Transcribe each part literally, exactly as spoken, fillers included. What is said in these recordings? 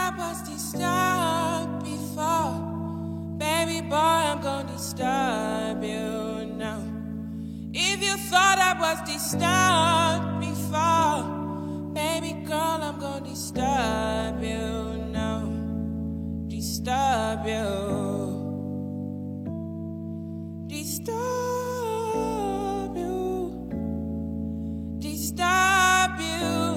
I was disturbed before, baby boy, I'm gonna disturb you now. If you thought I was disturbed before, baby girl, I'm gonna disturb you now. Disturb you. Disturb you. Disturb you.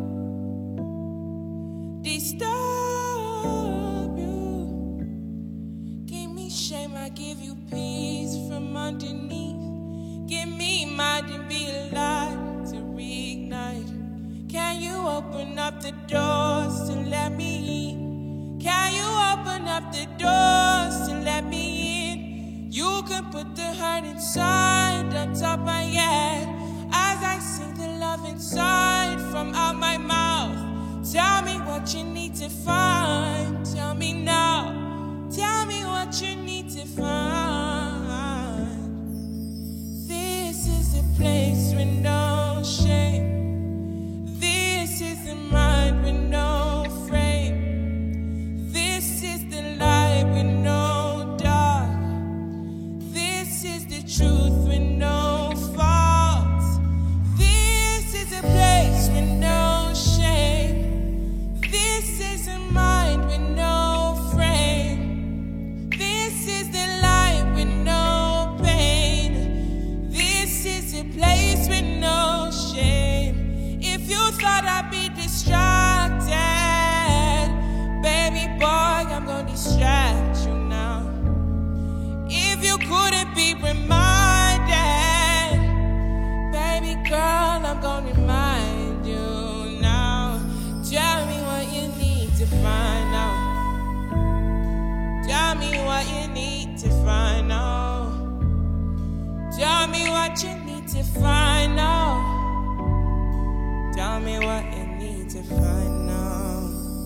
Disturb you. Give me shame, I give you peace from underneath. Give me mind and be alive to reignite. Can you open up the doors to let me in? Can you open up the doors to let me in? You can put the hurt inside on top of my head as I sing the love inside from out my mouth. Tell me what you need to find. Tell me now. Tell me what you need to find. This is a place with no shame. This is the mind with no frame. This is the light with no dark. This is the truth with no faults. This is a place with no shame. This is a mind with no frame. This is the light with no pain. This is a place with no shame. If you thought I'd be distracted, baby boy, I'm gonna distract you now. If you couldn't be reminded, baby girl, I'm gonna remind you now. Tell me what you need to find out. Tell me what you need to find out. Tell me what you need to find out. Tell me what you need to find out.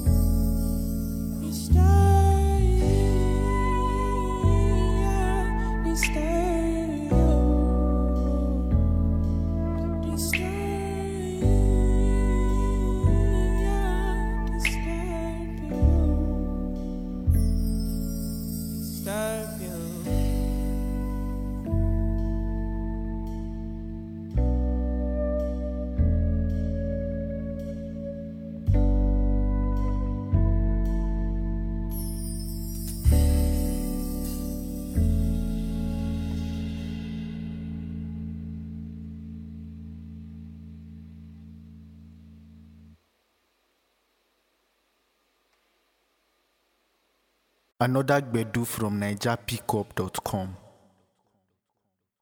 Disturb you. Disturb you. Disturb you. Disturb you. Disturb you. Another Gbedu from Niger Pickup dot com.